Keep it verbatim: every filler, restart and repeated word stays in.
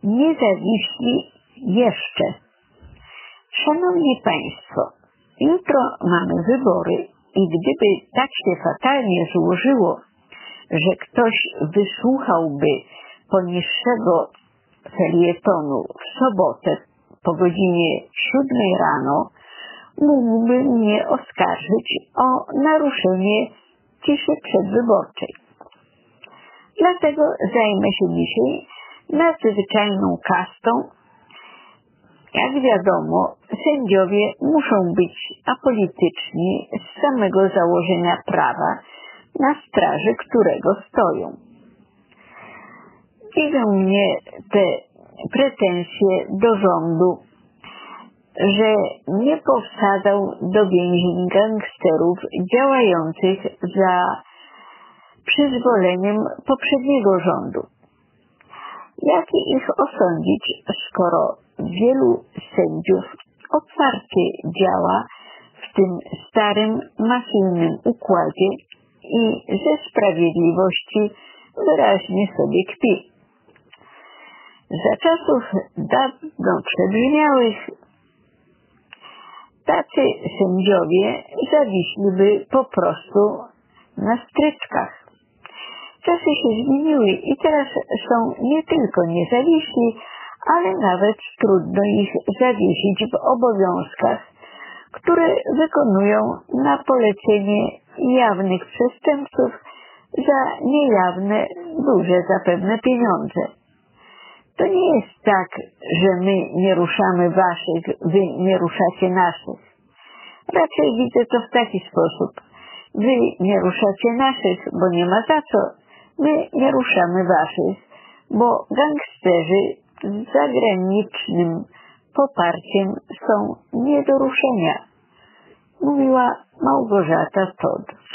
niezawiśli jeszcze. Szanowni Państwo, jutro mamy wybory i gdyby tak się fatalnie złożyło, że ktoś wysłuchałby poniższego felietonu w sobotę po godzinie siódmej rano, mógłby mnie oskarżyć o naruszenie ciszy przedwyborczej. Dlatego zajmę się dzisiaj nadzwyczajną kastą. Jak wiadomo, sędziowie muszą być apolityczni z samego założenia prawa, na straży którego stoją. Dziwią mnie te pretensje do rządu, że nie powsadzał do więzień gangsterów działających za przyzwoleniem poprzedniego rządu. Jak ich osądzić, skoro wielu sędziów otwarcie działa w tym starym, mafijnym układzie i ze sprawiedliwości wyraźnie sobie kpi. Za czasów dawno przebrzmiałych tacy sędziowie zawiśliby po prostu na stryczkach. Czasy się zmieniły i teraz są nie tylko niezawiśli, ale nawet trudno ich zawiesić w obowiązkach, które wykonują na polecenie jawnych przestępców za niejawne, duże zapewne pieniądze. To nie jest tak, że my nie ruszamy waszych, wy nie ruszacie naszych. Raczej widzę to w taki sposób. Wy nie ruszacie naszych, bo nie ma za co. My nie ruszamy waszych, bo gangsterzy z zagranicznym poparciem są nie do ruszenia. Mówiła Małgorzata Todd.